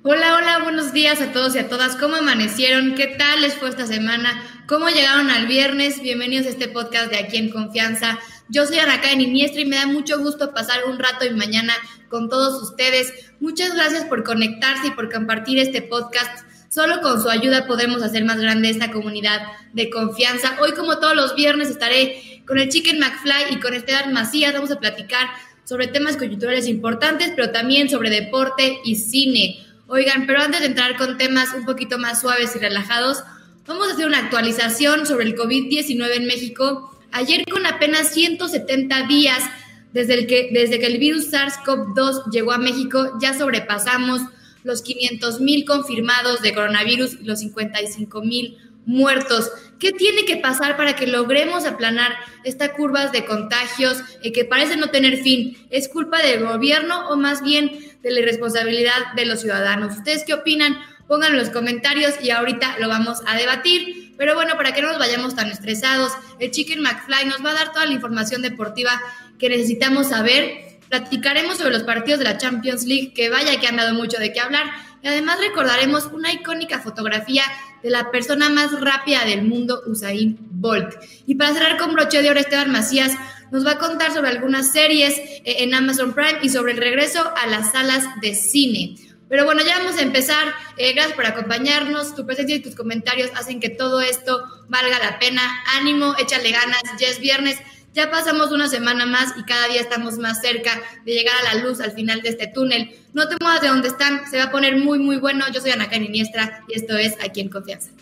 Hola, hola, buenos días a todos y a todas. ¿Cómo amanecieron? ¿Qué tal les fue esta semana? ¿Cómo llegaron al viernes? Bienvenidos a este podcast de Aquí en Confianza. Yo soy Ana Karen Iniestra y me da mucho gusto pasar un rato de mañana con todos ustedes. Muchas gracias por conectarse y por compartir este podcast. Solo con su ayuda podremos hacer más grande esta comunidad de confianza. Hoy, como todos los viernes, estaré con el Chicken McFly y con Esteban Macías. Vamos a platicar sobre temas coyunturales importantes, pero también sobre deporte y cine. Oigan, pero antes de entrar con temas un poquito más suaves y relajados, vamos a hacer una actualización sobre el COVID-19 en México. Ayer, con apenas 170 días desde que el virus SARS-CoV-2 llegó a México, ya sobrepasamos los 500,000 confirmados de coronavirus y los 55,000 muertos. ¿Qué tiene que pasar para que logremos aplanar estas curvas de contagios que parecen no tener fin? ¿Es culpa del gobierno o más bien de la irresponsabilidad de los ciudadanos? ¿Ustedes qué opinan? Pónganlo en los comentarios y ahorita lo vamos a debatir. Pero bueno, para que no nos vayamos tan estresados, el Chicken McFly nos va a dar toda la información deportiva que necesitamos saber. Platicaremos sobre los partidos de la Champions League, que vaya que han dado mucho de qué hablar. Y además recordaremos una icónica fotografía de la persona más rápida del mundo, Usain Bolt. Y para cerrar con broche de oro, Esteban Macías nos va a contar sobre algunas series en Amazon Prime y sobre el regreso a las salas de cine. Pero bueno, ya vamos a empezar. Gracias por acompañarnos. Tu presencia y tus comentarios hacen que todo esto valga la pena. Ánimo, échale ganas, ya es viernes. Ya pasamos una semana más y cada día estamos más cerca de llegar a la luz al final de este túnel. No te muevas de donde están, se va a poner muy, muy bueno. Yo soy Ana Karen Iniestra y esto es Aquí en Confianza.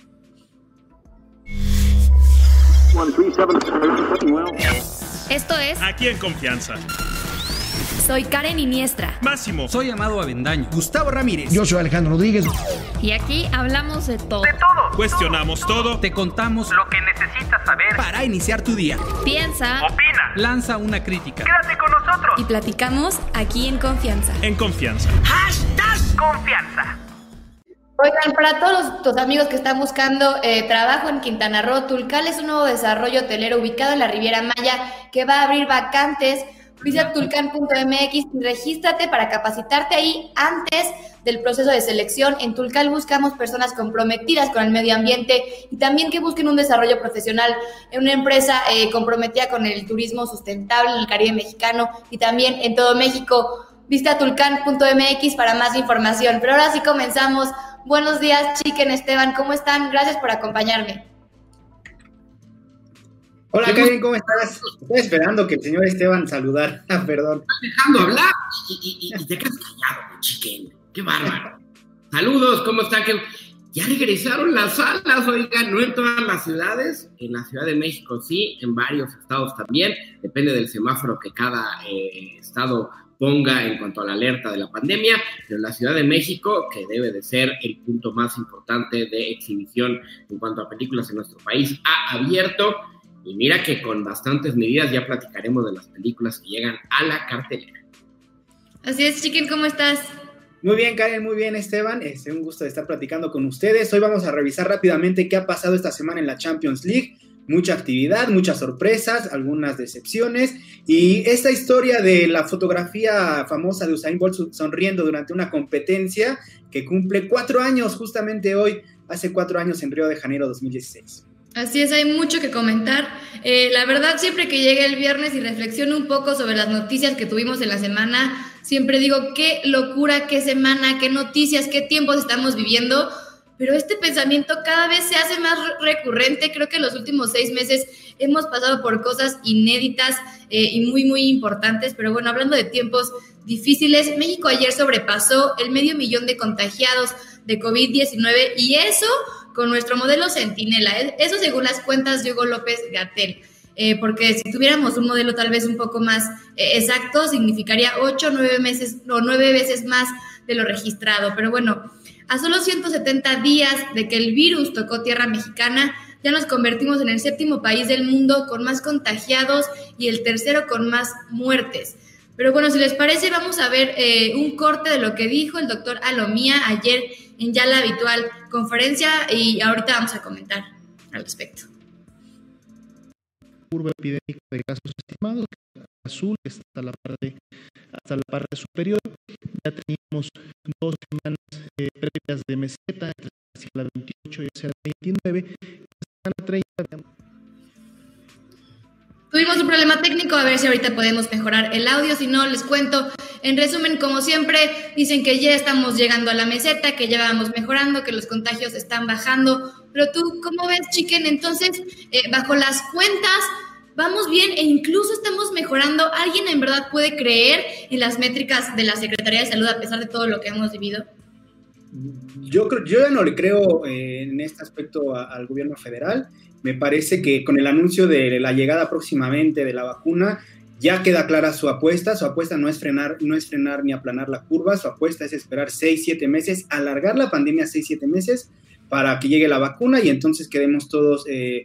Esto es Aquí en Confianza. Soy Karen Iniestra. Máximo. Soy Amado Avendaño. Gustavo Ramírez. Yo soy Alejandro Rodríguez. Y aquí hablamos de todo. Cuestionamos todo. Te contamos lo que necesitas saber Para iniciar tu día. Piensa, opina, lanza una crítica. quédate con nosotros. y platicamos aquí en Confianza. En Confianza. Confianza. Oigan, para todos tus amigos que están buscando trabajo en Quintana Roo, Tulcal es un nuevo desarrollo hotelero ubicado en la Riviera Maya que va a abrir vacantes. Visita tulcan.mx y regístrate para capacitarte ahí antes del proceso de selección. En Tulcal buscamos personas comprometidas con el medio ambiente y también que busquen un desarrollo profesional en una empresa comprometida con el turismo sustentable en el Caribe mexicano y también en todo México. Visita tulcan.mx para más información. Pero ahora sí comenzamos. Buenos días, Chicken, Esteban, ¿cómo están? Gracias por acompañarme. Hola, Karen, ¿cómo estás? Estoy esperando que el señor Esteban saludar. Perdón. Dejando hablar y te quedas callado, Chicken. Qué bárbaro. Saludos, ¿cómo están? Ya regresaron las salas, oigan, no en todas las ciudades, en la Ciudad de México sí, en varios estados también, depende del semáforo que cada estado ponga en cuanto a la alerta de la pandemia, pero en la Ciudad de México, que debe de ser el punto más importante de exhibición en cuanto a películas en nuestro país, ha abierto. Y mira que con bastantes medidas ya platicaremos de las películas que llegan a la cartelera. Así es, Chicken, ¿cómo estás? Muy bien, Karen, muy bien, Esteban. Es un gusto de estar platicando con ustedes. Hoy vamos a revisar rápidamente qué ha pasado esta semana en la Champions League. Mucha actividad, muchas sorpresas, algunas decepciones. Y esta historia de la fotografía famosa de Usain Bolt sonriendo durante una competencia que cumple 4 años justamente hoy, hace 4 años en Río de Janeiro 2016. Así es, hay mucho que comentar. La verdad, siempre que llegue el viernes y reflexiono un poco sobre las noticias que tuvimos en la semana, siempre digo, qué locura, qué semana, qué noticias, qué tiempos estamos viviendo. Pero este pensamiento cada vez se hace más recurrente. Creo que en los últimos 6 meses hemos pasado por cosas inéditas y muy, muy importantes. Pero bueno, hablando de tiempos difíciles, México ayer sobrepasó el 500,000 de contagiados de COVID-19 y eso con nuestro modelo Centinela, eso según las cuentas de Hugo López-Gatell, porque si tuviéramos un modelo tal vez un poco más exacto, significaría 8 o 9 veces más de lo registrado. Pero bueno, a solo 170 días de que el virus tocó tierra mexicana, ya nos convertimos en el 7º país del mundo con más contagiados y el 3º con más muertes. Pero bueno, si les parece, vamos a ver un corte de lo que dijo el doctor Alomía ayer en ya la habitual conferencia y ahorita vamos a comentar al respecto. curva epidémica de casos estimados, que es la curva azul, que está hasta la parte superior. Ya teníamos 2 semanas previas de meseta, entre hacia la 28 y hacia la 29. La semana 30, tuvimos un problema técnico, a ver si ahorita podemos mejorar el audio, si no les cuento. En resumen, como siempre, dicen que ya estamos llegando a la meseta, que ya vamos mejorando, que los contagios están bajando. Pero tú, ¿cómo ves, Chiquen? Entonces, bajo las cuentas, vamos bien e incluso estamos mejorando. ¿Alguien en verdad puede creer en las métricas de la Secretaría de Salud a pesar de todo lo que hemos vivido? Yo ya no le creo en este aspecto al gobierno federal. Me parece que con el anuncio de la llegada próximamente de la vacuna ya queda clara su apuesta. Su apuesta no es frenar ni aplanar la curva. Su apuesta es esperar 6-7 meses, alargar la pandemia 6-7 meses para que llegue la vacuna y entonces quedemos todos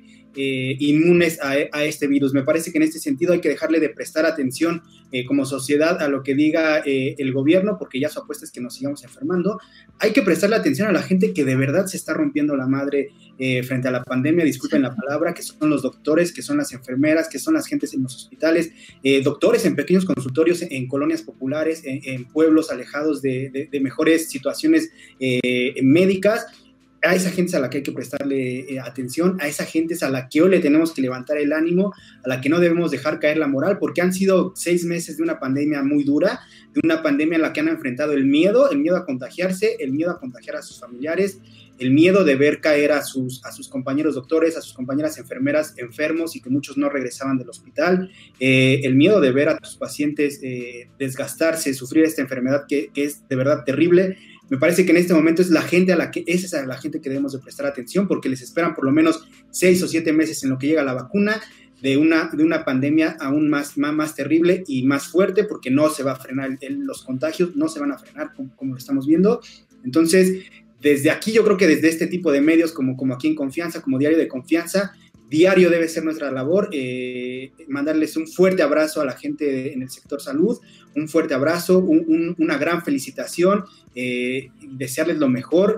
inmunes a este virus. Me parece que en este sentido hay que dejarle de prestar atención como sociedad a lo que diga el gobierno, porque ya su apuesta es que nos sigamos enfermando. Hay que prestarle atención a la gente que de verdad se está rompiendo la madre frente a la pandemia, disculpen la palabra, que son los doctores, que son las enfermeras, que son las gentes en los hospitales, doctores en pequeños consultorios, en colonias populares, en pueblos alejados de mejores situaciones médicas. A esa gente es a la que hay que prestarle atención, a esa gente es a la que hoy le tenemos que levantar el ánimo, a la que no debemos dejar caer la moral, porque han sido 6 meses de una pandemia muy dura, de una pandemia en la que han enfrentado el miedo a contagiarse, el miedo a contagiar a sus familiares, el miedo de ver caer a sus compañeros doctores, a sus compañeras enfermeras enfermos y que muchos no regresaban del hospital, el miedo de ver a sus pacientes desgastarse, sufrir esta enfermedad que es de verdad terrible. Me parece que en este momento esa es a la gente que debemos de prestar atención, porque les esperan por lo menos 6 o 7 meses en lo que llega la vacuna de una pandemia aún más terrible y más fuerte, porque no se va a frenar los contagios, no se van a frenar como lo estamos viendo. Entonces, desde aquí yo creo que desde este tipo de medios como Aquí en Confianza, como Diario de Confianza, diario debe ser nuestra labor, mandarles un fuerte abrazo a la gente en el sector salud, un fuerte abrazo, una gran felicitación, desearles lo mejor,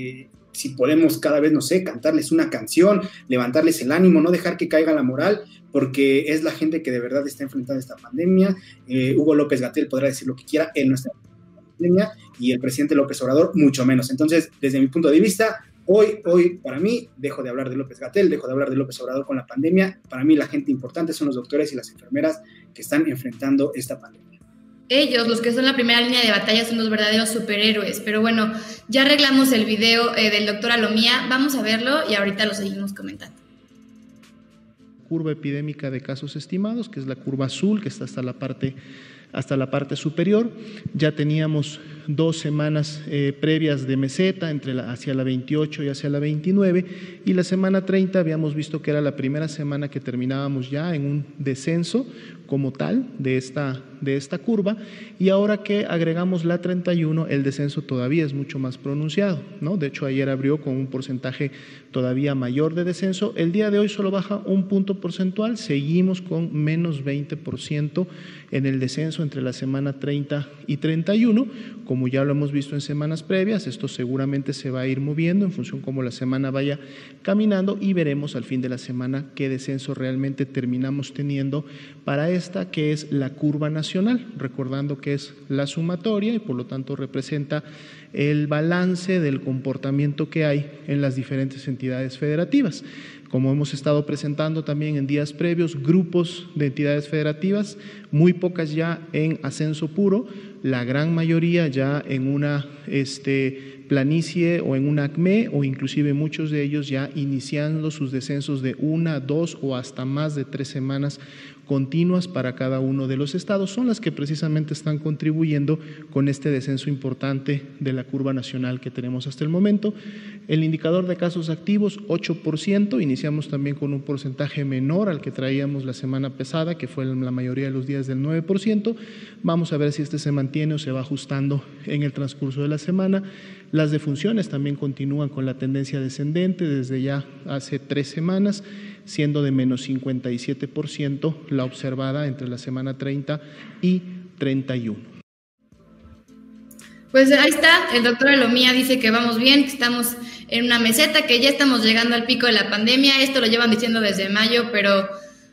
si podemos cada vez, no sé, cantarles una canción, levantarles el ánimo, no dejar que caiga la moral, porque es la gente que de verdad está enfrentando esta pandemia. Hugo López-Gatell podrá decir lo que quiera, él no está en la pandemia, y el presidente López Obrador mucho menos. Entonces, desde mi punto de vista, Hoy, para mí, dejo de hablar de López-Gatell, dejo de hablar de López Obrador con la pandemia. Para mí, la gente importante son los doctores y las enfermeras que están enfrentando esta pandemia. Ellos, los que son la primera línea de batalla, son los verdaderos superhéroes. Pero bueno, ya arreglamos el video del doctor Alomía. Vamos a verlo y ahorita lo seguimos comentando. Curva epidémica de casos estimados, que es la curva azul, que está hasta la parte superior. Ya teníamos 2 semanas previas de meseta, hacia la 28 y hacia la 29, y la semana 30 habíamos visto que era la primera semana que terminábamos ya en un descenso como tal de esta curva, y ahora que agregamos la 31, el descenso todavía es mucho más pronunciado, ¿no? De hecho, ayer abrió con un porcentaje todavía mayor de descenso. El día de hoy solo baja 1 punto porcentual, seguimos con menos 20% en el descenso entre la semana 30 y 31, como ya lo hemos visto en semanas previas. Esto seguramente se va a ir moviendo en función cómo la semana vaya caminando, y veremos al fin de la semana qué descenso realmente terminamos teniendo para esta, que es la curva nacional, recordando que es la sumatoria y por lo tanto representa el balance del comportamiento que hay en las diferentes entidades federativas. Como hemos estado presentando también en días previos, grupos de entidades federativas, muy pocas ya en ascenso puro, la gran mayoría ya en una planicie o en una ACME, o inclusive muchos de ellos ya iniciando sus descensos de 1, 2 o hasta más de 3 semanas continuas para cada uno de los estados, son las que precisamente están contribuyendo con este descenso importante de la curva nacional que tenemos hasta el momento. El indicador de casos activos, 8%, iniciamos también con un porcentaje menor al que traíamos la semana pasada, que fue la mayoría de los días del 9%. Vamos a ver si se mantiene o se va ajustando en el transcurso de la semana. Las defunciones también continúan con la tendencia descendente desde ya hace 3 semanas, siendo de menos 57% la observada entre la semana 30 y 31. Pues ahí está, el doctor Alomía dice que vamos bien, que estamos en una meseta, que ya estamos llegando al pico de la pandemia. Esto lo llevan diciendo desde mayo, pero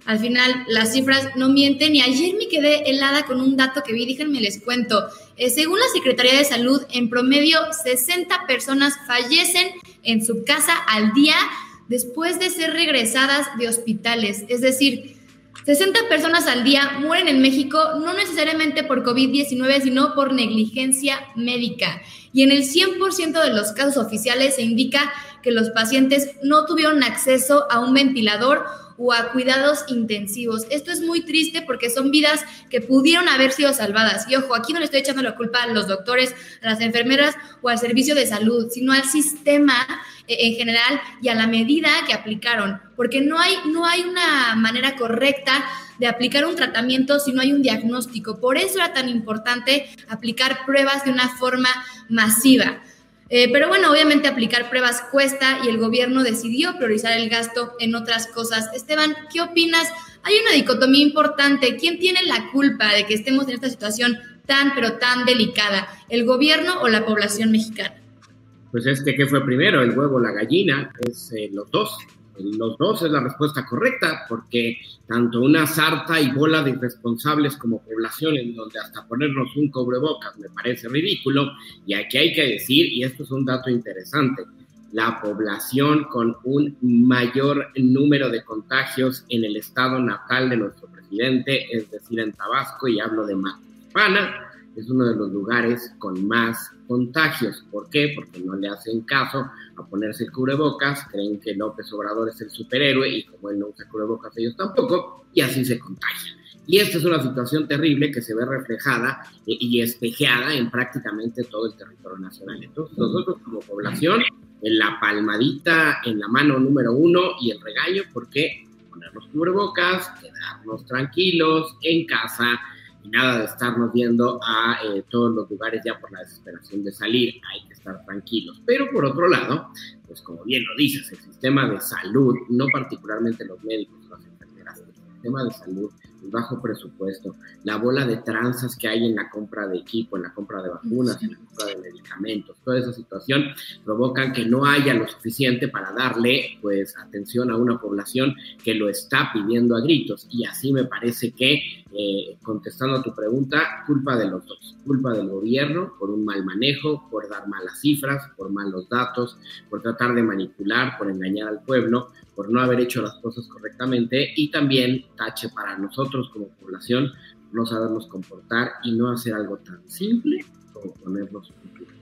Al final, las cifras no mienten y ayer me quedé helada con un dato que vi, déjenme les cuento. Según la Secretaría de Salud, en promedio 60 personas fallecen en su casa al día después de ser regresadas de hospitales. Es decir, 60 personas al día mueren en México, no necesariamente por COVID-19, sino por negligencia médica. Y en el 100% de los casos oficiales se indica que los pacientes no tuvieron acceso a un ventilador o a cuidados intensivos. Esto es muy triste porque son vidas que pudieron haber sido salvadas. Y ojo, aquí no le estoy echando la culpa a los doctores, a las enfermeras o al servicio de salud, sino al sistema en general y a la medida que aplicaron. Porque no hay una manera correcta de aplicar un tratamiento si no hay un diagnóstico. Por eso era tan importante aplicar pruebas de una forma masiva. Pero bueno, obviamente aplicar pruebas cuesta y el gobierno decidió priorizar el gasto en otras cosas. Esteban, ¿qué opinas? Hay una dicotomía importante. ¿Quién tiene la culpa de que estemos en esta situación tan, pero tan delicada? ¿El gobierno o la población mexicana? Pues ¿qué fue primero? ¿El huevo o la gallina? Es los dos. Los dos es la respuesta correcta, porque tanto una sarta y bola de irresponsables como población, en donde hasta ponernos un cubrebocas me parece ridículo, y aquí hay que decir, y esto es un dato interesante, la población con un mayor número de contagios en el estado natal de nuestro presidente, es decir, en Tabasco, y hablo de Macuspana, es uno de los lugares con más contagios. ¿Por qué? Porque no le hacen caso a ponerse el cubrebocas, creen que López Obrador es el superhéroe y como él no usa cubrebocas, ellos tampoco, y así se contagian. Y esta es una situación terrible que se ve reflejada y espejeada en prácticamente todo el territorio nacional. Entonces, nosotros como población, en la palmadita en la mano número 1 y el regaño, porque ponernos cubrebocas, quedarnos tranquilos en casa, y nada de estarnos viendo a todos los lugares ya por la desesperación de salir, hay que estar tranquilos. Pero por otro lado, pues como bien lo dices, el sistema de salud, no particularmente los médicos, las enfermeras, el sistema de salud, el bajo presupuesto, la bola de tranzas que hay en la compra de equipo, en la compra de vacunas, en la compra de medicamentos, toda esa situación provocan que no haya lo suficiente para darle pues atención a una población que lo está pidiendo a gritos. Y así me parece que, contestando a tu pregunta, culpa de los dos, culpa del gobierno por un mal manejo, por dar malas cifras, por malos datos, por tratar de manipular, por engañar al pueblo, por no haber hecho las cosas correctamente, y también tache para nosotros como población no sabernos comportar y no hacer algo tan simple como ponernos un cubrebocas.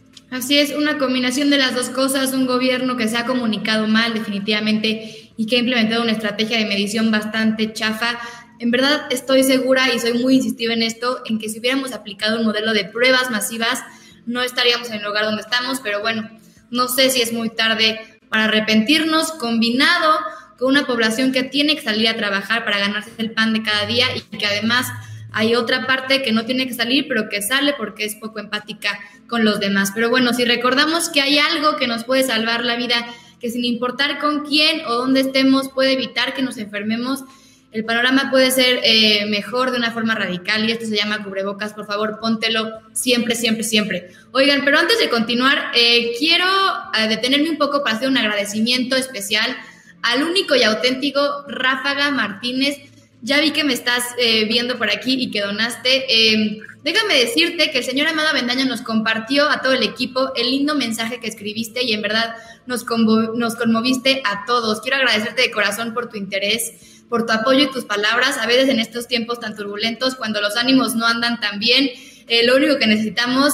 Así es, una combinación de las dos cosas, un gobierno que se ha comunicado mal definitivamente y que ha implementado una estrategia de medición bastante chafa. En verdad estoy segura y soy muy insistiva en esto, en que si hubiéramos aplicado un modelo de pruebas masivas no estaríamos en el lugar donde estamos, pero bueno, no sé si es muy tarde para arrepentirnos, combinado con una población que tiene que salir a trabajar para ganarse el pan de cada día y que además hay otra parte que no tiene que salir, pero que sale porque es poco empática con los demás. Pero bueno, si recordamos que hay algo que nos puede salvar la vida, que sin importar con quién o dónde estemos puede evitar que nos enfermemos, el panorama puede ser mejor de una forma radical y esto se llama cubrebocas. Por favor, póntelo siempre, siempre, siempre. Oigan, pero antes de continuar, quiero detenerme un poco para hacer un agradecimiento especial al único y auténtico Ráfaga Martínez. Ya vi que me estás viendo por aquí y que donaste. Déjame decirte que el señor Amado Avendaño nos compartió a todo el equipo el lindo mensaje que escribiste y en verdad nos conmoviste a todos. Quiero agradecerte de corazón por tu interés, por tu apoyo y tus palabras. A veces en estos tiempos tan turbulentos, cuando los ánimos no andan tan bien, lo único que necesitamos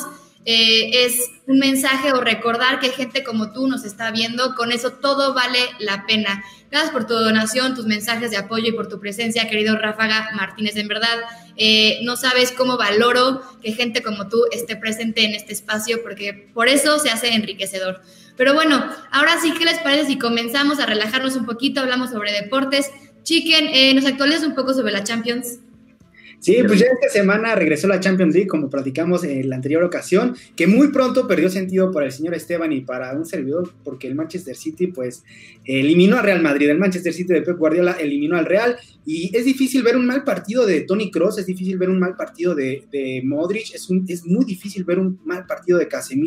es un mensaje o recordar que gente como tú nos está viendo. Con eso todo vale la pena. Gracias por tu donación, tus mensajes de apoyo y por tu presencia, querido Ráfaga Martínez. En verdad, no sabes cómo valoro que gente como tú esté presente en este espacio, porque por eso se hace enriquecedor. Pero bueno, ahora sí, ¿qué les parece si comenzamos a relajarnos un poquito? Hablamos sobre deportes. Chicken, ¿nos actualizas un poco sobre la Champions? Sí, pues ya esta semana regresó la Champions League, como platicamos en la anterior ocasión, que muy pronto perdió sentido para el señor Esteban y para un servidor, porque el Manchester City pues eliminó a Real Madrid. El Manchester City de Pep Guardiola eliminó al Real, y es difícil ver un mal partido de Toni Kroos, es difícil ver un mal partido de Modric, es muy difícil ver un mal partido de Casemiro,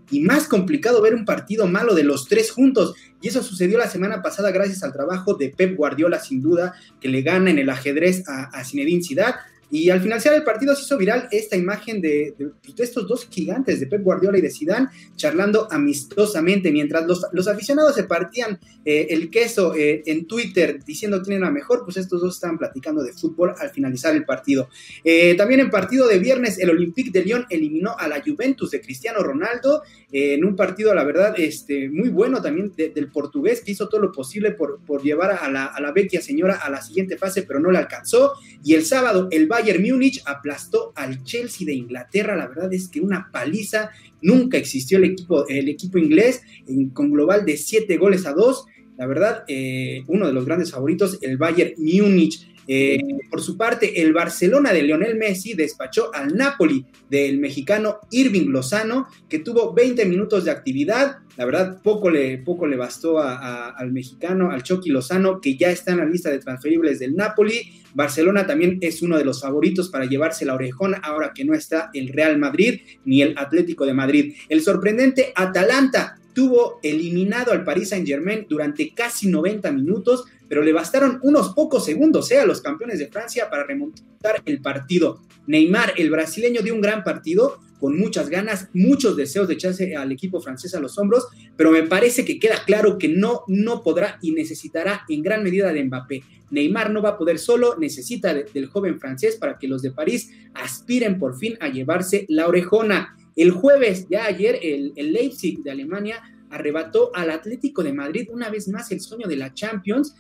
y más complicado ver un partido malo de los tres juntos, y eso sucedió la semana pasada gracias al trabajo de Pep Guardiola, sin duda, que le gana en el ajedrez a Zinedine Zidane. Y al finalizar el partido se hizo viral esta imagen de estos dos gigantes, de Pep Guardiola y de Zidane, charlando amistosamente, mientras los aficionados se partían el queso en Twitter, diciendo quién era mejor, pues estos dos estaban platicando de fútbol al finalizar el partido. También en partido de viernes, el Olympique de Lyon eliminó a la Juventus de Cristiano Ronaldo, en un partido, la verdad, muy bueno también del portugués, que hizo todo lo posible por llevar a la vecchia señora a la siguiente fase, pero no le alcanzó. Y el sábado, el Bayern Múnich aplastó al Chelsea de Inglaterra. La verdad es que una paliza, nunca existió el equipo inglés, con global de 7-2. La verdad, uno de los grandes favoritos, el Bayern Múnich. Por su parte, el Barcelona de Lionel Messi despachó al Napoli del mexicano Irving Lozano, que tuvo 20 minutos de actividad. La verdad, poco le bastó al mexicano, al Chucky Lozano, que ya está en la lista de transferibles del Napoli. Barcelona también es uno de los favoritos para llevarse la orejona, ahora que no está el Real Madrid ni el Atlético de Madrid. El sorprendente Atalanta tuvo eliminado al Paris Saint-Germain durante casi 90 minutos, pero le bastaron unos pocos segundos a los campeones de Francia para remontar el partido. Neymar, el brasileño, dio un gran partido, con muchas ganas, muchos deseos de echarse al equipo francés a los hombros, pero me parece que queda claro que no podrá y necesitará en gran medida de Mbappé. Neymar no va a poder solo, necesita del joven francés para que los de París aspiren por fin a llevarse la orejona. El jueves, ya ayer, el Leipzig de Alemania arrebató al Atlético de Madrid una vez más el sueño de la Champions.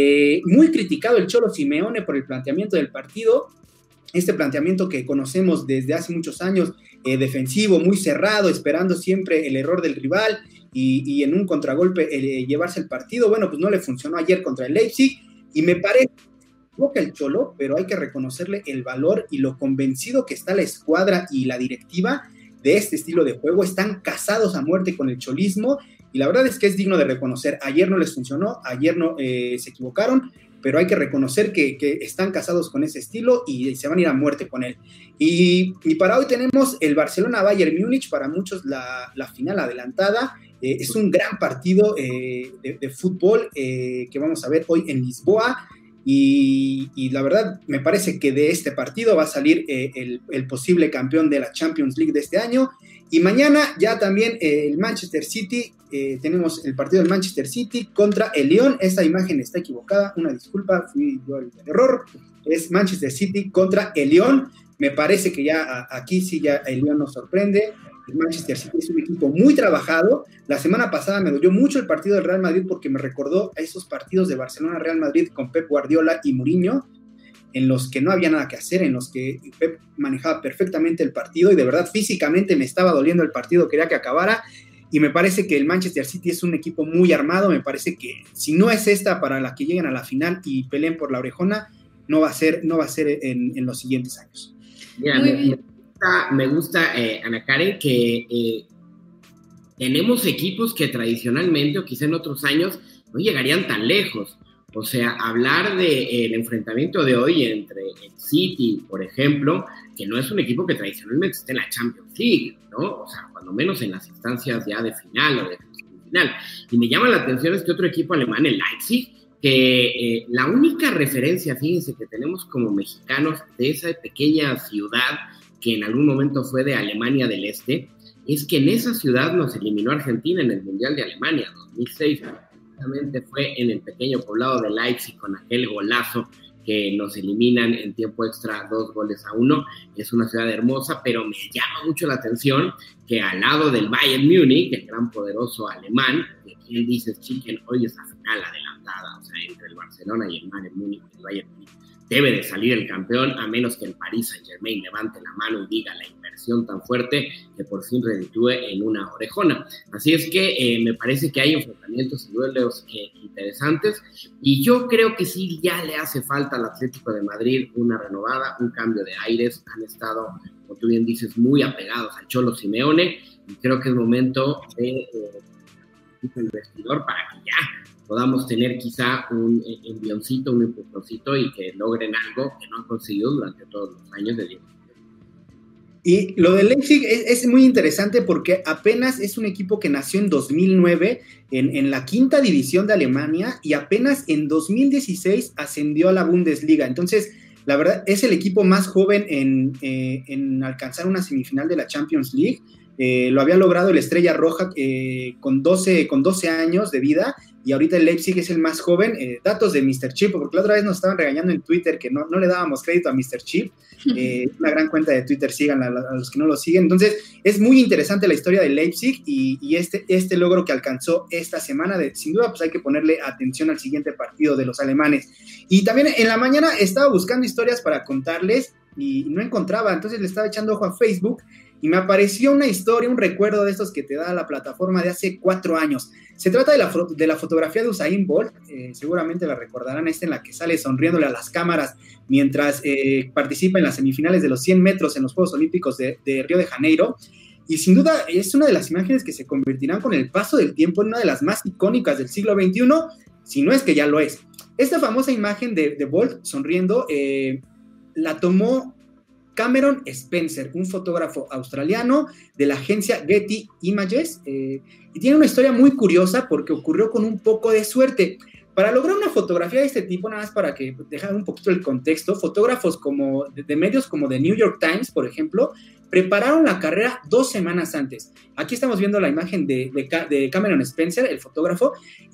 Muy criticado el Cholo Simeone por el planteamiento del partido, este planteamiento que conocemos desde hace muchos años, defensivo, muy cerrado, esperando siempre el error del rival y en un contragolpe llevarse el partido. Bueno, pues no le funcionó ayer contra el Leipzig, y me parece que el Cholo, pero hay que reconocerle el valor y lo convencido que está la escuadra y la directiva de este estilo de juego. Están casados a muerte con el cholismo, y la verdad es que es digno de reconocer. Ayer no les funcionó, ayer no se equivocaron, pero hay que reconocer que están casados con ese estilo y se van a ir a muerte con él. Y para hoy tenemos el Barcelona-Bayern Múnich, para muchos la final adelantada. Es un gran partido de fútbol que vamos a ver hoy en Lisboa. Y la verdad, me parece que de este partido va a salir el posible campeón de la Champions League de este año. Y mañana ya también el Manchester City, tenemos el partido del Manchester City contra el Lyon. Esta imagen está equivocada, una disculpa, fui yo el error. Es Manchester City contra el Lyon. Me parece que ya aquí sí ya el Lyon nos sorprende. El Manchester City es un equipo muy trabajado. La semana pasada me dolió mucho el partido del Real Madrid porque me recordó a esos partidos de Barcelona-Real Madrid con Pep Guardiola y Mourinho, en los que no había nada que hacer, en los que Pep manejaba perfectamente el partido y de verdad físicamente me estaba doliendo el partido, quería que acabara. Y me parece que el Manchester City es un equipo muy armado. Me parece que si no es esta para la que lleguen a la final y peleen por la orejona, no va a ser en los siguientes años. Mira, me gusta Ana Karen, que tenemos equipos que tradicionalmente o quizá en otros años no llegarían tan lejos. O sea, hablar del enfrentamiento de hoy entre el City, por ejemplo, que no es un equipo que tradicionalmente esté en la Champions League, ¿no? O sea, cuando menos en las instancias ya de final o de semifinal. Y me llama la atención este otro equipo alemán, el Leipzig, que la única referencia, fíjense, que tenemos como mexicanos de esa pequeña ciudad que en algún momento fue de Alemania del Este, es que en esa ciudad nos eliminó Argentina en el Mundial de Alemania 2006. Precisamente fue en el pequeño poblado de Leipzig con aquel golazo que nos eliminan en tiempo extra 2-1. Es una ciudad hermosa, pero me llama mucho la atención que al lado del Bayern Múnich, el gran poderoso alemán, que quien dice, chiquen, hoy es la final adelantada, o sea, entre el Barcelona y el Bayern Múnich, el Bayern Múnich debe de salir el campeón, a menos que el Paris Saint-Germain levante la mano y diga la inversión tan fuerte que por fin reditúe en una orejona. Así es que me parece que hay enfrentamientos y duelos interesantes, y yo creo que sí ya le hace falta al Atlético de Madrid una renovada, un cambio de aires. Han estado, como tú bien dices, muy apegados al Cholo Simeone, y creo que es momento de el vestidor para que ya podamos tener quizá un envioncito, un empujoncito y que logren algo que no han conseguido durante todos los años de Diego. Y lo de Leipzig es muy interesante porque apenas es un equipo que nació en 2009 en la quinta división de Alemania y apenas en 2016 ascendió a la Bundesliga. Entonces, la verdad, es el equipo más joven en alcanzar una semifinal de la Champions League. Lo había logrado el Estrella Roja con 12 años de vida, y ahorita el Leipzig es el más joven. Datos de Mr. Chip, porque la otra vez nos estaban regañando en Twitter que no le dábamos crédito a Mr. Chip. Una gran cuenta de Twitter, sigan a los que no lo siguen. Entonces, es muy interesante la historia del Leipzig y este logro que alcanzó esta semana. Sin duda, pues hay que ponerle atención al siguiente partido de los alemanes. Y también en la mañana estaba buscando historias para contarles y no encontraba, entonces le estaba echando ojo a Facebook y me apareció una historia, un recuerdo de estos que te da la plataforma de hace 4 años. Se trata de la fotografía de Usain Bolt, seguramente la recordarán, en la que sale sonriéndole a las cámaras mientras participa en las semifinales de los 100 metros en los Juegos Olímpicos de Río de Janeiro. Y sin duda es una de las imágenes que se convertirán con el paso del tiempo en una de las más icónicas del siglo XXI, si no es que ya lo es. Esta famosa imagen de Bolt sonriendo la tomó Cameron Spencer, un fotógrafo australiano de la agencia Getty Images, y tiene una historia muy curiosa porque ocurrió con un poco de suerte. Para lograr una fotografía de este tipo, nada más para que dejar un poquito el contexto, fotógrafos de medios como The New York Times, por ejemplo, prepararon la carrera 2 semanas antes. Aquí estamos viendo la imagen de Cameron Spencer, el fotógrafo,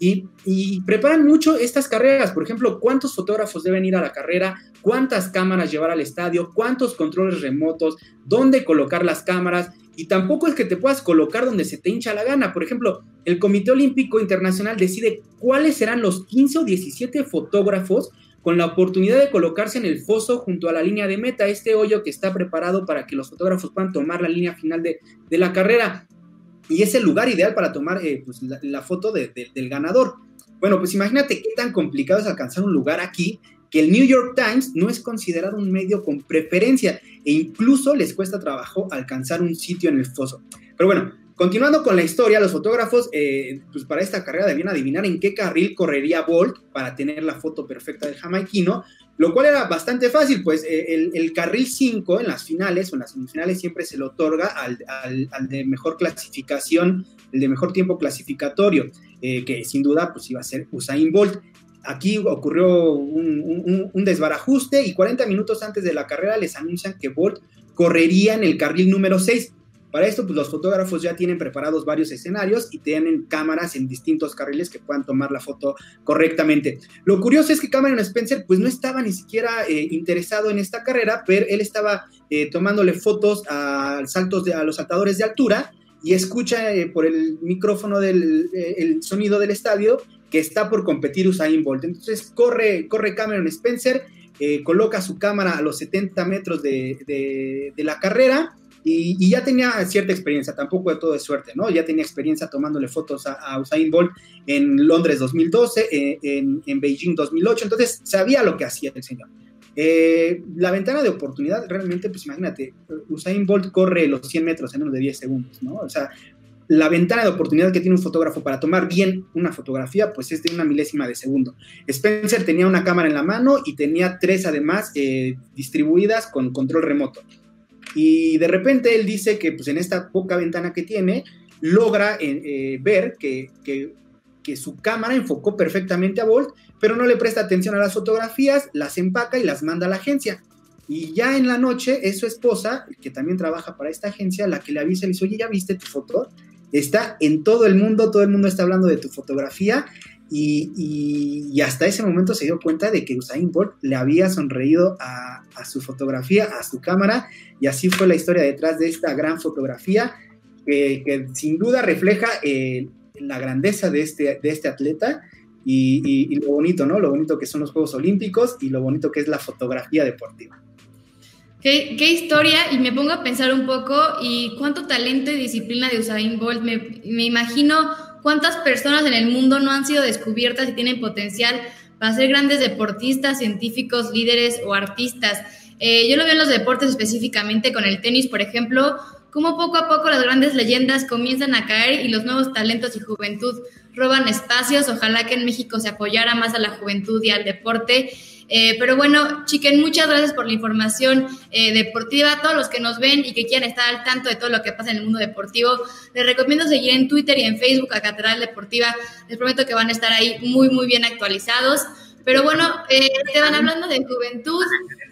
y preparan mucho estas carreras. Por ejemplo, cuántos fotógrafos deben ir a la carrera, cuántas cámaras llevar al estadio, cuántos controles remotos, dónde colocar las cámaras. Y tampoco es que te puedas colocar donde se te hincha la gana. Por ejemplo, el Comité Olímpico Internacional decide cuáles serán los 15 o 17 fotógrafos con la oportunidad de colocarse en el foso junto a la línea de meta, este hoyo que está preparado para que los fotógrafos puedan tomar la línea final de la carrera. Y es el lugar ideal para tomar pues, la foto del ganador. Bueno, pues imagínate qué tan complicado es alcanzar un lugar aquí, que el New York Times no es considerado un medio con preferencia e incluso les cuesta trabajo alcanzar un sitio en el foso. Pero bueno, continuando con la historia, los fotógrafos pues para esta carrera debían adivinar en qué carril correría Bolt para tener la foto perfecta del jamaiquino, lo cual era bastante fácil, pues el carril 5 en las finales o en las semifinales siempre se le otorga al de mejor clasificación, el de mejor tiempo clasificatorio, que sin duda pues iba a ser Usain Bolt. Aquí ocurrió un desbarajuste y 40 minutos antes de la carrera les anuncian que Bolt correría en el carril número 6. Para esto, pues los fotógrafos ya tienen preparados varios escenarios y tienen cámaras en distintos carriles que puedan tomar la foto correctamente. Lo curioso es que Cameron Spencer pues no estaba ni siquiera interesado en esta carrera, pero él estaba tomándole fotos a los saltadores de altura y escucha por el micrófono el sonido del estadio que está por competir Usain Bolt. Entonces corre Cameron Spencer, coloca su cámara a los 70 metros de la carrera y ya tenía cierta experiencia, tampoco de todo de suerte, ¿no? Ya tenía experiencia tomándole fotos a Usain Bolt en Londres 2012, en Beijing 2008, entonces sabía lo que hacía el señor. La ventana de oportunidad realmente, pues imagínate, Usain Bolt corre los 100 metros en menos de 10 segundos, ¿no? O sea, la ventana de oportunidad que tiene un fotógrafo para tomar bien una fotografía, pues es de 1 milésima de segundo. Spencer tenía una cámara en la mano y tenía 3 además distribuidas con control remoto. Y de repente él dice que pues en esta poca ventana que tiene, logra ver que su cámara enfocó perfectamente a Bolt, pero no le presta atención a las fotografías, las empaca y las manda a la agencia. Y ya en la noche es su esposa, que también trabaja para esta agencia, la que le avisa y le dice, oye, ¿ya viste tu foto? Está en todo el mundo está hablando de tu fotografía, y hasta ese momento se dio cuenta de que Usain Bolt le había sonreído a su fotografía, a su cámara, y así fue la historia detrás de esta gran fotografía, que sin duda refleja la grandeza de este atleta, y lo bonito, ¿no? Lo bonito que son los Juegos Olímpicos, y lo bonito que es la fotografía deportiva. Qué historia, y me pongo a pensar un poco, y cuánto talento y disciplina de Usain Bolt. Me imagino cuántas personas en el mundo no han sido descubiertas y tienen potencial para ser grandes deportistas, científicos, líderes o artistas. Yo lo veo en los deportes, específicamente con el tenis, por ejemplo, cómo poco a poco las grandes leyendas comienzan a caer y los nuevos talentos y juventud roban espacios. Ojalá que en México se apoyara más a la juventud y al deporte. Pero bueno, Chiquen, muchas gracias por la información deportiva. A todos los que nos ven y que quieran estar al tanto de todo lo que pasa en el mundo deportivo, les recomiendo seguir en Twitter y en Facebook a Catedral Deportiva. Les prometo que van a estar ahí muy, muy bien actualizados. Pero bueno, Esteban, hablando de juventud...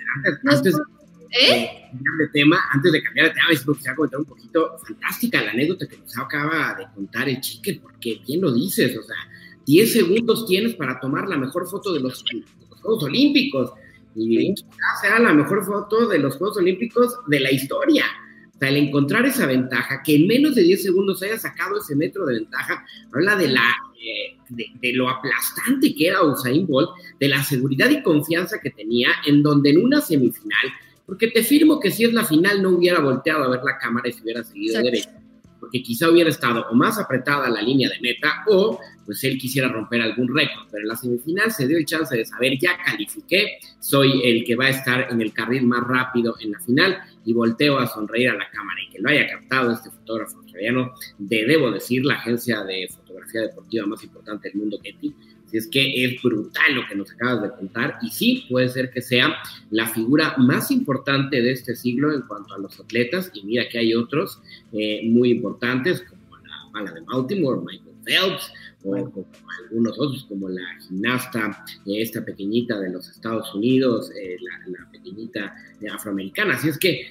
Antes de cambiar de tema, me gustaría comentar un poquito, fantástica la anécdota que nos acaba de contar el Chiquen, porque bien lo dices, o sea, 10 segundos tienes para tomar la mejor foto de los Juegos Olímpicos, y quizás sea la mejor foto de los Juegos Olímpicos de la historia. O sea, el encontrar esa ventaja, que en menos de 10 segundos haya sacado ese metro de ventaja, habla de lo aplastante que era Usain Bolt, de la seguridad y confianza que tenía, en donde en una semifinal, porque te firmo que si es la final no hubiera volteado a ver la cámara y se hubiera seguido derecho, porque quizá hubiera estado o más apretada la línea de meta o pues él quisiera romper algún récord, pero en la semifinal se dio el chance de saber, ya califiqué, soy el que va a estar en el carril más rápido en la final, y volteo a sonreír a la cámara, y que lo haya captado este fotógrafo australiano debo decir, la agencia de fotografía deportiva más importante del mundo, Getty. Así es que es brutal lo que nos acabas de contar, y sí, puede ser que sea la figura más importante de este siglo en cuanto a los atletas, y mira que hay otros muy importantes, como la bala de Baltimore, Michael Phelps, o como algunos otros, como la gimnasta, esta pequeñita de los Estados Unidos, la pequeñita afroamericana. Así es que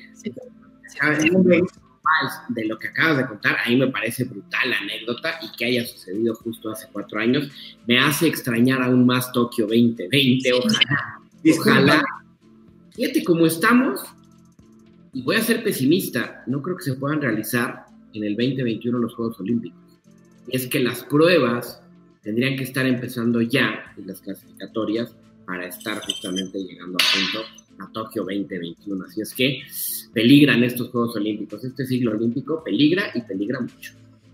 de lo que acabas de contar, a mí me parece brutal la anécdota, y que haya sucedido justo hace 4 años, me hace extrañar aún más Tokio 2020, ojalá. Fíjate cómo estamos, y voy a ser pesimista, no creo que se puedan realizar en el 2021 los Juegos Olímpicos. Es que las pruebas tendrían que estar empezando ya en las clasificatorias para estar justamente llegando a punto a Tokio 2021. Así es que peligran estos Juegos Olímpicos. Este siglo olímpico peligra, y peligra mucho.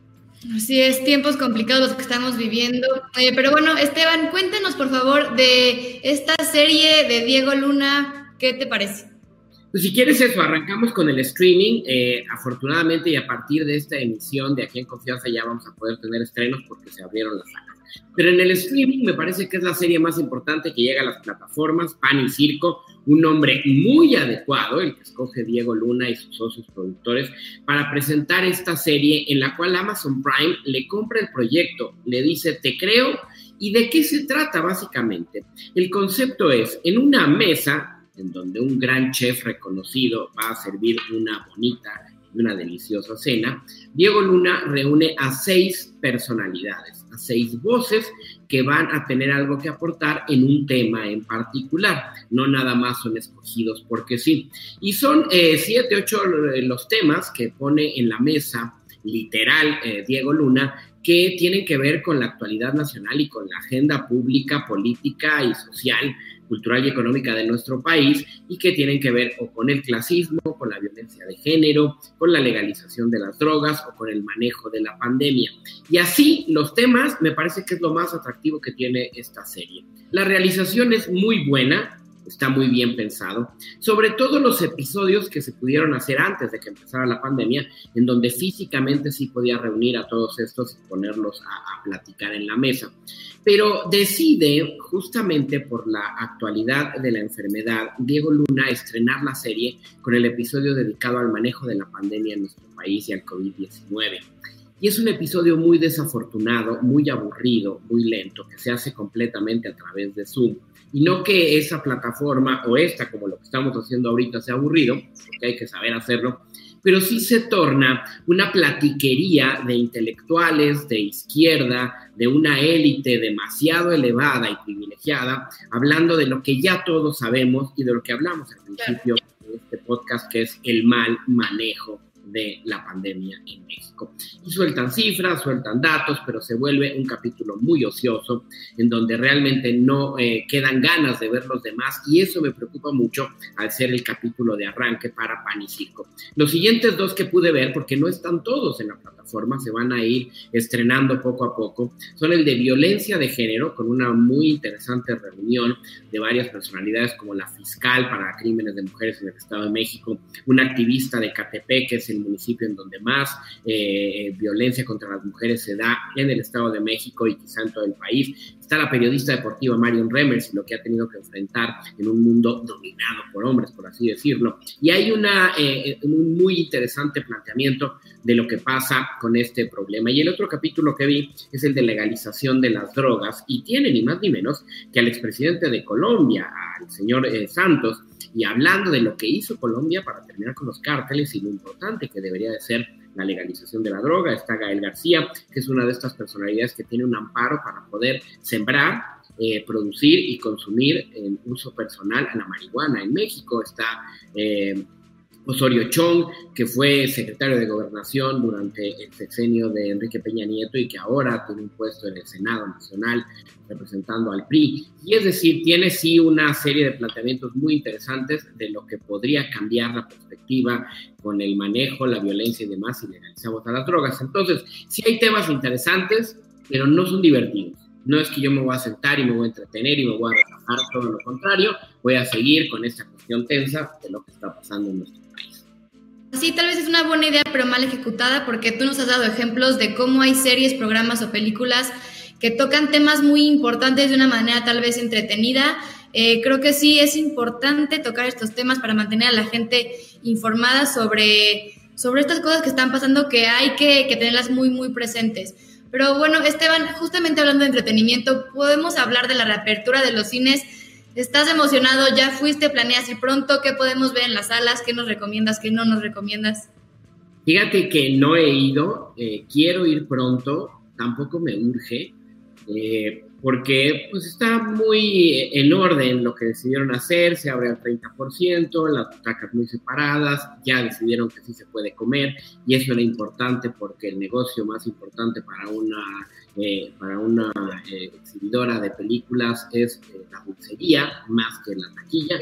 Así es, tiempos complicados los que estamos viviendo. Pero bueno, Esteban, cuéntanos por favor de esta serie de Diego Luna. ¿Qué te parece? Pues si quieres eso, arrancamos con el streaming. Afortunadamente, y a partir de esta emisión de Aquí en Confianza ya vamos a poder tener estrenos porque se abrieron las salas. Pero en el streaming me parece que es la serie más importante que llega a las plataformas, Pan y Circo, un nombre muy adecuado, el que escoge Diego Luna y sus socios productores, para presentar esta serie en la cual Amazon Prime le compra el proyecto, le dice, te creo. ¿Y de qué se trata básicamente? El concepto es, en una mesa en donde un gran chef reconocido va a servir una bonita y una deliciosa cena, Diego Luna reúne a 6 personalidades, a 6 voces que van a tener algo que aportar en un tema en particular. No nada más son escogidos porque sí. Y son 7, 8 los temas que pone en la mesa, literal, Diego Luna, que tienen que ver con la actualidad nacional y con la agenda pública, política y social, cultural y económica de nuestro país, y que tienen que ver o con el clasismo, con la violencia de género, con la legalización de las drogas o con el manejo de la pandemia. Y así los temas me parece que es lo más atractivo que tiene esta serie. La realización es muy buena, está muy bien pensado, sobre todo los episodios que se pudieron hacer antes de que empezara la pandemia, en donde físicamente sí podía reunir a todos estos y ponerlos a platicar en la mesa. Pero decide, justamente por la actualidad de la enfermedad, Diego Luna estrenar la serie con el episodio dedicado al manejo de la pandemia en nuestro país y al COVID-19. Y es un episodio muy desafortunado, muy aburrido, muy lento, que se hace completamente a través de Zoom. Y no que esa plataforma o esta, como lo que estamos haciendo ahorita, sea aburrido, porque hay que saber hacerlo, pero sí se torna una platiquería de intelectuales de izquierda, de una élite demasiado elevada y privilegiada, hablando de lo que ya todos sabemos y de lo que hablamos al principio de este podcast, que es el mal manejo de la pandemia en México. Y sueltan cifras, sueltan datos, pero se vuelve un capítulo muy ocioso, en donde realmente no quedan ganas de ver los demás, y eso me preocupa mucho al ser el capítulo de arranque para Pan y Circo. Los siguientes 2 que pude ver, porque no están todos en la plataforma, se van a ir estrenando poco a poco, son el de violencia de género, con una muy interesante reunión de varias personalidades, como la fiscal para crímenes de mujeres en el Estado de México, una activista de Catepec, que es el municipio en donde más violencia contra las mujeres se da en el Estado de México y quizá en todo el país, está la periodista deportiva Marion Reimers y lo que ha tenido que enfrentar en un mundo dominado por hombres, por así decirlo. Y hay un muy interesante planteamiento de lo que pasa con este problema. Y el otro capítulo que vi es el de legalización de las drogas, y tiene ni más ni menos que al expresidente de Colombia, al señor Santos, y hablando de lo que hizo Colombia para terminar con los cárteles y lo importante que debería de ser la legalización de la droga. Está Gael García, que es una de estas personalidades que tiene un amparo para poder sembrar, producir y consumir en uso personal a la marihuana. En México está Osorio Chong, que fue secretario de Gobernación durante el sexenio de Enrique Peña Nieto y que ahora tiene un puesto en el Senado Nacional representando al PRI. Y es decir, tiene sí una serie de planteamientos muy interesantes de lo que podría cambiar la perspectiva con el manejo, la violencia y demás si legalizamos a las drogas. Entonces, sí hay temas interesantes, pero no son divertidos. No es que yo me voy a sentar y me voy a entretener y me voy a relajar, todo lo contrario, voy a seguir con esta cuestión tensa de lo que está pasando en nuestro país. Sí, tal vez es una buena idea, pero mal ejecutada, porque tú nos has dado ejemplos de cómo hay series, programas o películas que tocan temas muy importantes de una manera tal vez entretenida. Creo que sí es importante tocar estos temas para mantener a la gente informada sobre estas cosas que están pasando, que hay que tenerlas muy, muy presentes. Pero bueno, Esteban, justamente hablando de entretenimiento, podemos hablar de la reapertura de los cines. ¿Estás emocionado? ¿Ya fuiste? ¿Planeas ir pronto? ¿Qué podemos ver en las salas? ¿Qué nos recomiendas? ¿Qué no nos recomiendas? Fíjate que no he ido, quiero ir pronto, tampoco me urge, porque pues está muy en orden lo que decidieron hacer, se abre al 30%, las butacas muy separadas, ya decidieron que sí se puede comer, y eso era importante porque el negocio más importante para una exhibidora de películas es la dulcería, más que la taquilla.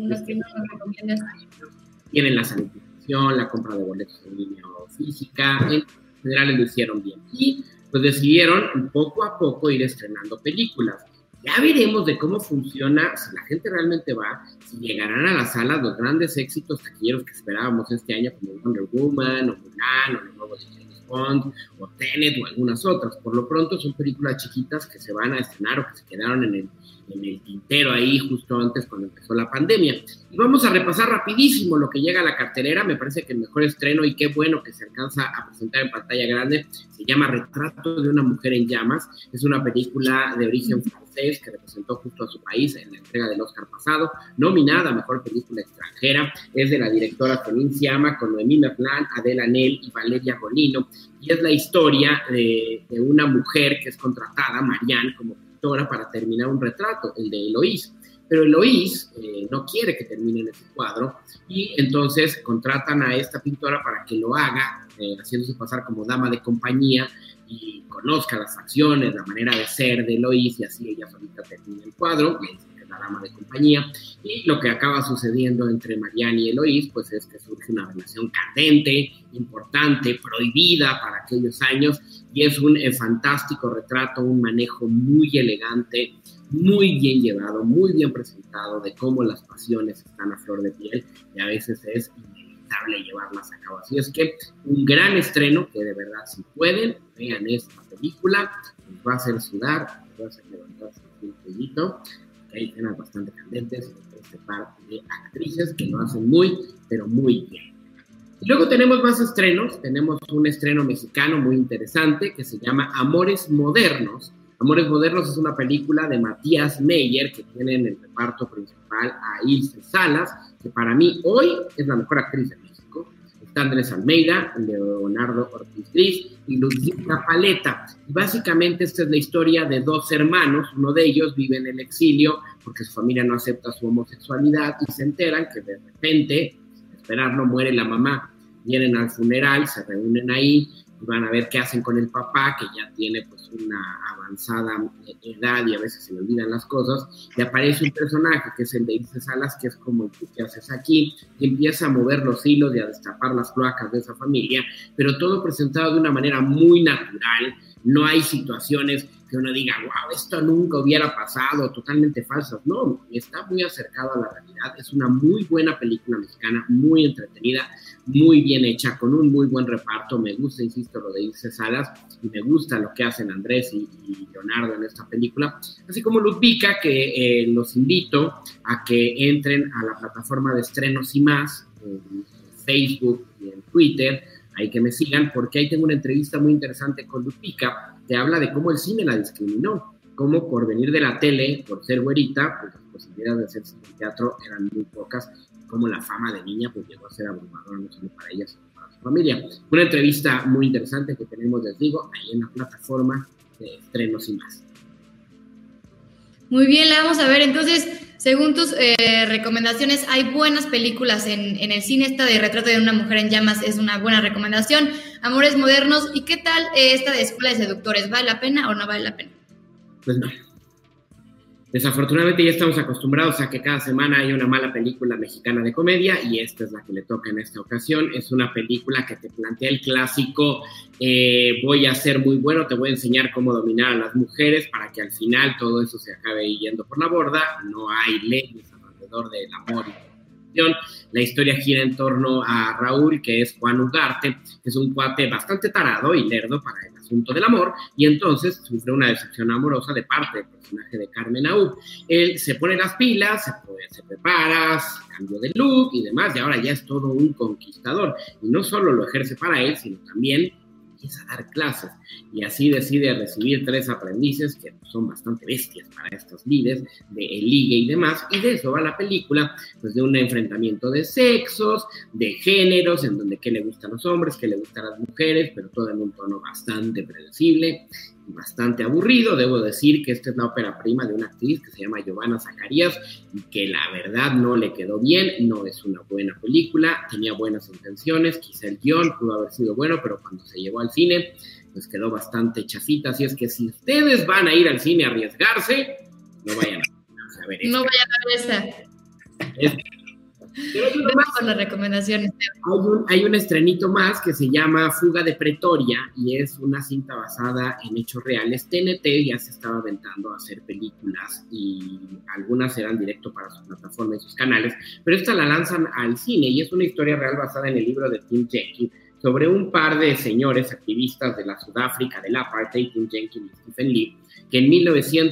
Tienen la sanitización, la compra de boletos en línea o física, en general lo hicieron bien. Y pues decidieron poco a poco ir estrenando películas. Ya veremos de cómo funciona, si la gente realmente va, si llegarán a las salas los grandes éxitos taquilleros que esperábamos este año, como Wonder Woman, o Mulan, o los nuevos de James Bond, o Tenet, o algunas otras. Por lo pronto son películas chiquitas que se van a estrenar o que se quedaron en el tintero ahí justo antes cuando empezó la pandemia. Y vamos a repasar rapidísimo lo que llega a la cartelera. Me parece que el mejor estreno, y qué bueno que se alcanza a presentar en pantalla grande, se llama Retrato de una mujer en llamas. Es una película de origen francés que representó justo a su país en la entrega del Oscar pasado, nominada a Mejor Película Extranjera. Es de la directora Céline Sciamma, con Noémie Merlan, Adèle Haenel y Valeria Golino, y es la historia de una mujer que es contratada, Marianne, como pintora para terminar un retrato, el de Eloís. Pero Eloís no quiere que termine en ese cuadro, y entonces contratan a esta pintora para que lo haga, haciéndose pasar como dama de compañía y conozca las acciones, la manera de ser de Eloís, y así ella solita termina el cuadro, que es la dama de compañía. Y lo que acaba sucediendo entre Marianne y Eloís, pues es que surge una relación candente, importante, prohibida para aquellos años, y es un fantástico retrato, un manejo muy elegante, muy bien llevado, muy bien presentado, de cómo las pasiones están a flor de piel, y a veces es inevitable llevarlas a cabo. Así es que un gran estreno, que de verdad, si pueden, vean esta película, les va a hacer sudar, les va a hacer levantarse un poquito. Hay escenas bastante candentes entre este par de actrices que lo hacen muy, pero muy bien. Y luego tenemos más estrenos. Tenemos un estreno mexicano muy interesante que se llama Amores Modernos. Amores Modernos es una película de Matías Meyer, que tiene en el reparto principal a Ilse Salas, que para mí hoy es la mejor actriz de México. Está Andrés Almeida, Leonardo Ortiz Gris y Ludwika Paleta. Y básicamente esta es la historia de dos hermanos. Uno de ellos vive en el exilio porque su familia no acepta su homosexualidad, y se enteran que de repente, sin esperarlo, muere la mamá. Vienen al funeral, se reúnen ahí y van a ver qué hacen con el papá, que ya tiene pues una avanzada edad y a veces se le olvidan las cosas, y aparece un personaje que es el de Ilse Salas, que es como, ¿qué haces aquí? Y empieza a mover los hilos y a destapar las cloacas de esa familia, pero todo presentado de una manera muy natural, no hay situaciones que uno diga, wow, esto nunca hubiera pasado, totalmente falsas. No, está muy acercado a la realidad. Es una muy buena película mexicana, muy entretenida, muy bien hecha, con un muy buen reparto. Me gusta, insisto, lo de Ilse Salas, y me gusta lo que hacen Andrés y Leonardo en esta película, así como Ludvika, que los invito a que entren a la plataforma de Estrenos y Más, en Facebook y en Twitter, ahí que me sigan, porque ahí tengo una entrevista muy interesante con Ludvika, que habla de cómo el cine la discriminó, cómo por venir de la tele, por ser güerita, pues las posibilidades de hacer cine en teatro eran muy pocas, cómo la fama de niña pues llegó a ser abrumadora no solo para ella, sino para su familia. Una entrevista muy interesante que tenemos, les digo, ahí en la plataforma de Estrenos y Más. Muy bien, la vamos a ver. Entonces, según tus recomendaciones, hay buenas películas en el cine. Esta de Retrato de una mujer en llamas es una buena recomendación. Amores modernos. ¿Y qué tal esta de Escuela de Seductores? ¿Vale la pena o no vale la pena? Pues no. Desafortunadamente ya estamos acostumbrados a que cada semana hay una mala película mexicana de comedia, y esta es la que le toca en esta ocasión. Es una película que te plantea el clásico, voy a ser muy bueno, te voy a enseñar cómo dominar a las mujeres para que al final todo eso se acabe yendo por la borda. No hay leyes alrededor del amor y la relación. La historia gira en torno a Raúl, que es Juan Ugarte, que es un cuate bastante tarado y lerdo para el asunto del amor, y entonces sufre una decepción amorosa de parte del personaje de Carmen Aub. Él se pone las pilas, se prepara, cambio de look y demás, y ahora ya es todo un conquistador, y no solo lo ejerce para él, sino también empieza a dar clases, y así decide recibir 3 aprendices que son bastante bestias para estos líderes de el ligue y demás, y de eso va la película, pues de un enfrentamiento de sexos, de géneros, en donde qué le gustan a los hombres, qué le gustan a las mujeres, pero todo en un tono bastante predecible y bastante aburrido. Debo decir que esta es la ópera prima de una actriz que se llama Giovanna Zacarías, y que la verdad no le quedó bien, no es una buena película, tenía buenas intenciones, quizá el guión pudo haber sido bueno, pero cuando se llevó al cine, pues quedó bastante chafita. Así es que si ustedes van a ir al cine a arriesgarse, no vayan a ver esta. No vayan a ver esta. Vamos con las recomendaciones. Hay un estrenito más que se llama Fuga de Pretoria, y es una cinta basada en hechos reales. TNT ya se estaba aventando a hacer películas, y algunas eran directo para su plataforma y sus canales, pero esta la lanzan al cine, y es una historia real basada en el libro de Tim Jenkins, sobre un par de señores activistas de la Sudáfrica del apartheid, Tim Jenkins y Stephen Lee, que en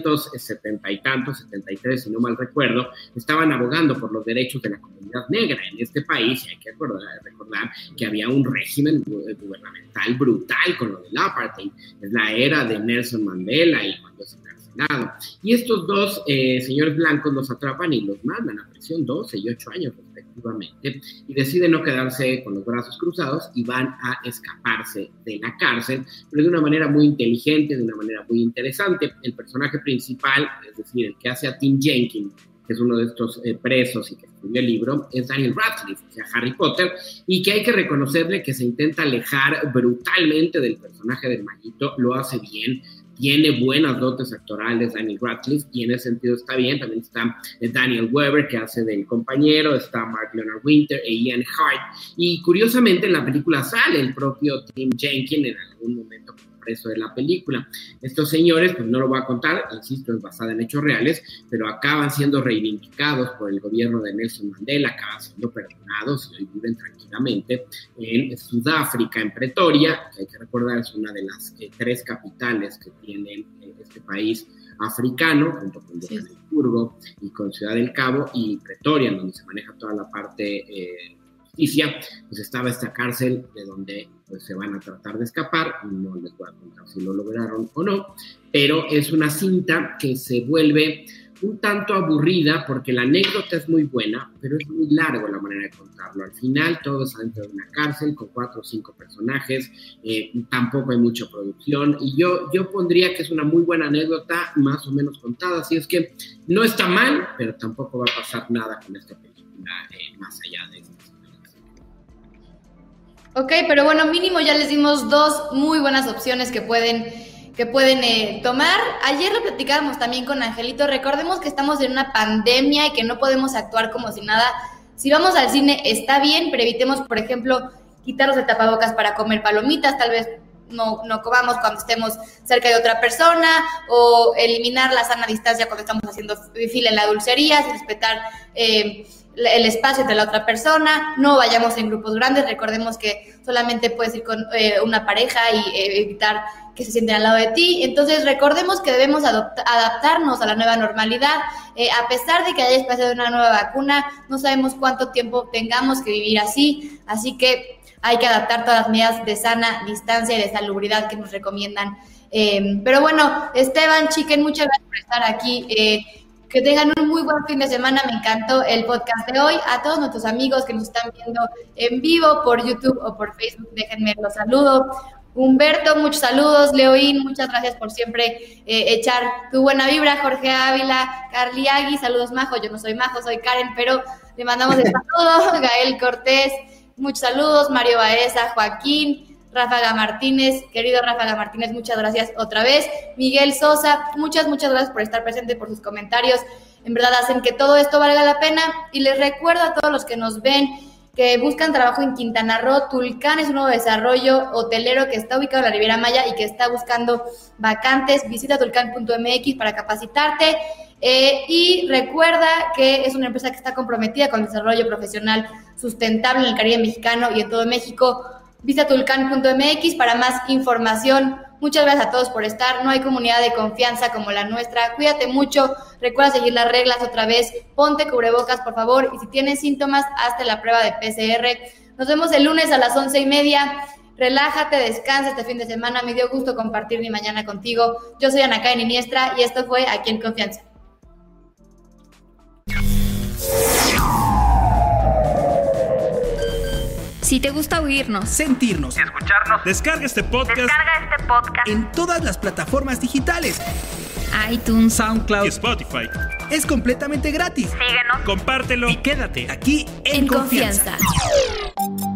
1970 y tantos, 73 si no mal recuerdo, estaban abogando por los derechos de la comunidad negra en este país, y hay que recordar que había un régimen gubernamental brutal con lo del apartheid. Es la era de Nelson Mandela y cuando es encarcelado. Y estos dos señores blancos los atrapan y los mandan a prisión 12 y 8 años respectivamente, y deciden no quedarse con los brazos cruzados y van a escaparse de la cárcel, pero de una manera muy inteligente, de una manera muy interesante. El personaje principal, es decir, el que hace a Tim Jenkins, que es uno de estos presos y que escribió el libro, es Daniel Radcliffe, o sea, Harry Potter, y que hay que reconocerle que se intenta alejar brutalmente del personaje del maguito. Lo hace bien, tiene buenas dotes actorales Daniel Radcliffe, y en ese sentido está bien. También está Daniel Weber, que hace del compañero, está Mark Leonard Winter e Ian Hart, y curiosamente en la película sale el propio Tim Jenkins en algún momento como preso de la película. Estos señores, pues no lo voy a contar, insisto, es basada en hechos reales, pero acaban siendo reivindicados por el gobierno de Nelson Mandela, acaban siendo perdonados y hoy viven tranquilamente en Sudáfrica, en Pretoria, que hay que recordar es una de las 3 capitales que tiene este país africano, junto con Johannesburgo y con Ciudad del Cabo y Pretoria, en donde se maneja toda la parte justicia. Pues estaba esta cárcel de donde pues se van a tratar de escapar. No les voy a contar si lo lograron o no, pero es una cinta que se vuelve un tanto aburrida porque la anécdota es muy buena, pero es muy largo la manera de contarlo. Al final todo está dentro de una cárcel con 4 o 5 personajes, tampoco hay mucha producción, y yo pondría que es una muy buena anécdota, más o menos contada, así es que no está mal, pero tampoco va a pasar nada con esta película más allá de esto. Ok, pero bueno, mínimo ya les dimos 2 muy buenas opciones que pueden tomar. Ayer lo platicábamos también con Angelito. Recordemos que estamos en una pandemia y que no podemos actuar como si nada. Si vamos al cine está bien, pero evitemos, por ejemplo, quitarnos el tapabocas para comer palomitas, tal vez no comamos cuando estemos cerca de otra persona, o eliminar la sana distancia cuando estamos haciendo fila en la dulcería, sin respetar el espacio entre la otra persona, no vayamos en grupos grandes, recordemos que solamente puedes ir con una pareja y evitar que se sienten al lado de ti. Entonces recordemos que debemos adaptarnos a la nueva normalidad, a pesar de que haya espacio de una nueva vacuna, no sabemos cuánto tiempo tengamos que vivir así que hay que adaptar todas las medidas de sana distancia y de salubridad que nos recomiendan. Pero bueno, Esteban, Chicken, muchas gracias por estar aquí. Que tengan un muy buen fin de semana, me encantó el podcast de hoy. A todos nuestros amigos que nos están viendo en vivo por YouTube o por Facebook, déjenme los saludos. Humberto, muchos saludos. Leoín, muchas gracias por siempre echar tu buena vibra. Jorge Ávila, Carly Agui, saludos Majo. Yo no soy Majo, soy Karen, pero le mandamos el saludo. Gael Cortés, muchos saludos. Mario Baeza, Joaquín, Ráfaga Martínez, querido Ráfaga Martínez, muchas gracias otra vez. Miguel Sosa, muchas gracias por estar presente, por sus comentarios. En verdad hacen que todo esto valga la pena. Y les recuerdo a todos los que nos ven que buscan trabajo en Quintana Roo, Tulcán es un nuevo desarrollo hotelero que está ubicado en la Riviera Maya y que está buscando vacantes. Visita tulcán.mx para capacitarte. Y recuerda que es una empresa que está comprometida con el desarrollo profesional sustentable en el Caribe mexicano y en todo México. Visita tulcán.mx para más información. Muchas gracias a todos por estar. No hay comunidad de confianza como la nuestra. Cuídate mucho. Recuerda seguir las reglas otra vez. Ponte cubrebocas, por favor. Y si tienes síntomas, hazte la prueba de PCR. Nos vemos el lunes a las 11:30. Relájate, descansa este fin de semana. Me dio gusto compartir mi mañana contigo. Yo soy Ana Karen Iniestra y esto fue Aquí en Confianza. Si te gusta oírnos, Sentirnos. Y escucharnos. Descarga este podcast En todas las plataformas digitales. iTunes, SoundCloud. y Spotify. Es completamente gratis. Síguenos. Compártelo. Y quédate aquí en confianza.